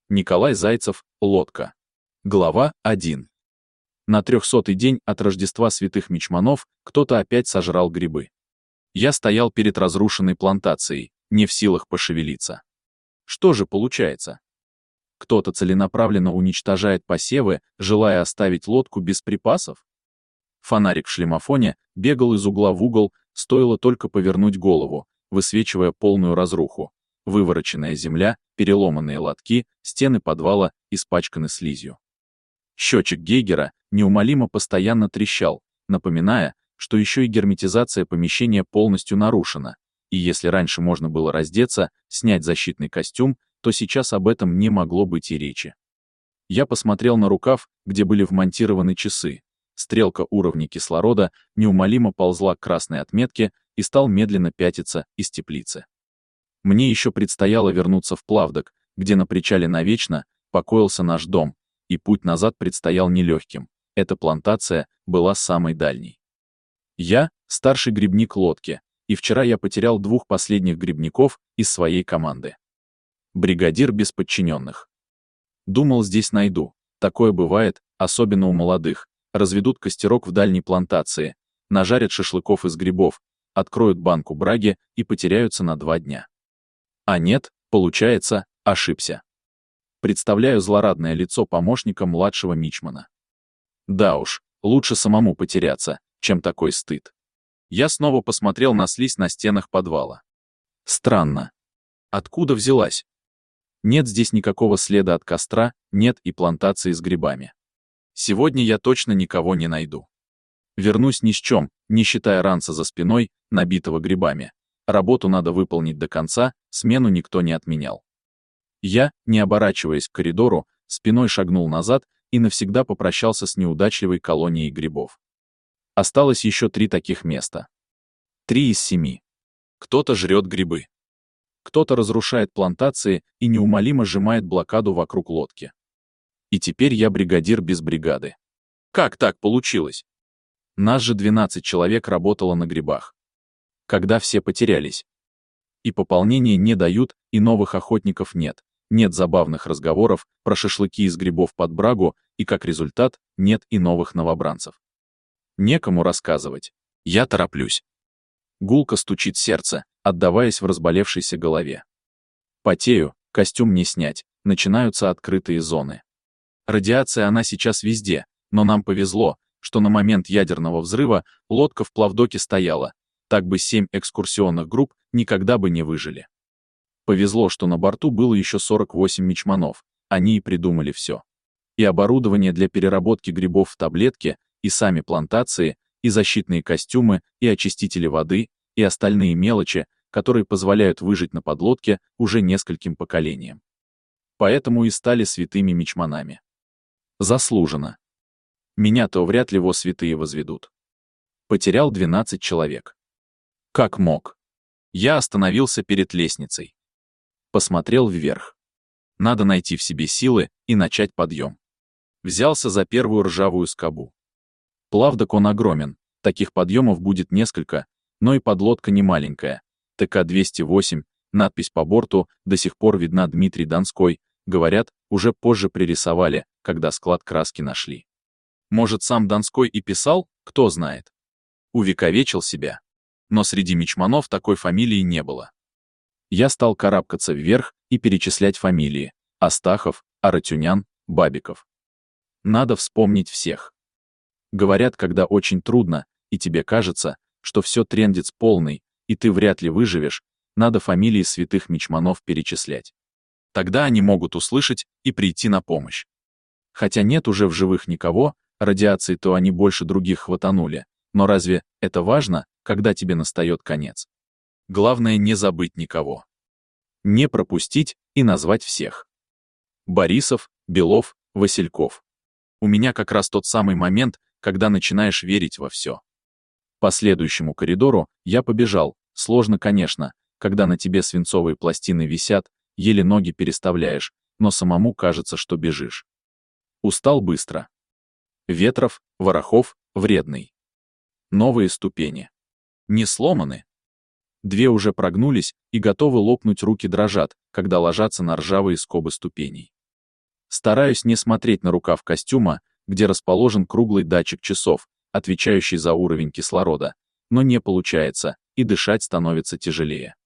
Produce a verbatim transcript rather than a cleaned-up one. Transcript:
Николай Зайцев, лодка. Глава один. На трехсотый день от Рождества святых мичманов кто-то опять сожрал грибы. Я стоял перед разрушенной плантацией, не в силах пошевелиться. Что же получается? Кто-то целенаправленно уничтожает посевы, желая оставить лодку без припасов? Фонарик в шлемофоне бегал из угла в угол, стоило только повернуть голову, высвечивая полную разруху. Вывороченная земля, переломанные лотки, стены подвала испачканы слизью. Счетчик Гейгера неумолимо постоянно трещал, напоминая, что еще и герметизация помещения полностью нарушена, и если раньше можно было раздеться, снять защитный костюм, то сейчас об этом не могло быть и речи. Я посмотрел на рукав, где были вмонтированы часы. Стрелка уровня кислорода неумолимо ползла к красной отметке и стал медленно пятиться из теплицы. Мне еще предстояло вернуться в Плавдок, где на причале навечно покоился наш дом, и путь назад предстоял нелегким. Эта плантация была самой дальней. Я — старший грибник лодки, и вчера я потерял двух последних грибников из своей команды. Бригадир без подчиненных. Думал, здесь найду. Такое бывает, особенно у молодых. Разведут костерок в дальней плантации, нажарят шашлыков из грибов, откроют банку браги и потеряются на два дня. А нет, получается, ошибся. Представляю злорадное лицо помощника младшего мичмана. Да уж, лучше самому потеряться, чем такой стыд. Я снова посмотрел на слизь на стенах подвала. Странно. Откуда взялась? Нет здесь никакого следа от костра, нет и плантации с грибами. Сегодня я точно никого не найду. Вернусь ни с чем, не считая ранца за спиной, набитого грибами. Работу надо выполнить до конца, смену никто не отменял. Я, не оборачиваясь к коридору, спиной шагнул назад и навсегда попрощался с неудачливой колонией грибов. Осталось еще три таких места. Три из семи. Кто-то жрет грибы. Кто-то разрушает плантации и неумолимо сжимает блокаду вокруг лодки. И теперь я бригадир без бригады. Как так получилось? Нас же двенадцать человек работало на грибах. Когда все потерялись. И пополнения не дают, и новых охотников нет, нет забавных разговоров про шашлыки из грибов под брагу, и как результат, нет и новых новобранцев. Некому рассказывать. Я тороплюсь. Гулко стучит сердце, отдаваясь в разболевшейся голове. Потею, костюм не снять, начинаются открытые зоны. Радиация она сейчас везде, но нам повезло, что на момент ядерного взрыва лодка в Плавдоке стояла. Так бы семь экскурсионных групп никогда бы не выжили. Повезло, что на борту было еще сорок восемь мичманов, они и придумали все. И оборудование для переработки грибов в таблетки, и сами плантации, и защитные костюмы, и очистители воды, и остальные мелочи, которые позволяют выжить на подлодке уже нескольким поколениям. Поэтому и стали святыми мичманами. Заслуженно. Меня-то вряд ли во святые возведут. Потерял двенадцать человек. Как мог? Я остановился перед лестницей. Посмотрел вверх. Надо найти в себе силы и начать подъем. Взялся за первую ржавую скобу. Плавдок он огромен, таких подъемов будет несколько, но и подлодка не маленькая. ТК двести восемь, надпись по борту до сих пор видна Дмитрий Донской, говорят, уже позже пририсовали, когда склад краски нашли. Может, сам Донской и писал, кто знает. Увековечил себя. Но среди мичманов такой фамилии не было. Я стал карабкаться вверх и перечислять фамилии: Астахов, Аратюнян, Бабиков. Надо вспомнить всех. Говорят, когда очень трудно, и тебе кажется, что все трындец полный, и ты вряд ли выживешь, надо фамилии святых мичманов перечислять. Тогда они могут услышать и прийти на помощь. Хотя нет уже в живых никого, радиации-то они больше других хватанули, но разве это важно, когда тебе настает конец? Главное не забыть никого. Не пропустить и назвать всех. Борисов, Белов, Васильков. У меня как раз тот самый момент, когда начинаешь верить во все. По следующему коридору я побежал, сложно, конечно, когда на тебе свинцовые пластины висят, еле ноги переставляешь, но самому кажется, что бежишь. Устал быстро. Ветров, Ворохов, Вредный. Новые ступени. Не сломаны. Две уже прогнулись и готовы лопнуть, руки дрожат, когда ложатся на ржавые скобы ступеней. Стараюсь не смотреть на рукав костюма, где расположен круглый датчик часов, отвечающий за уровень кислорода, но не получается, и дышать становится тяжелее.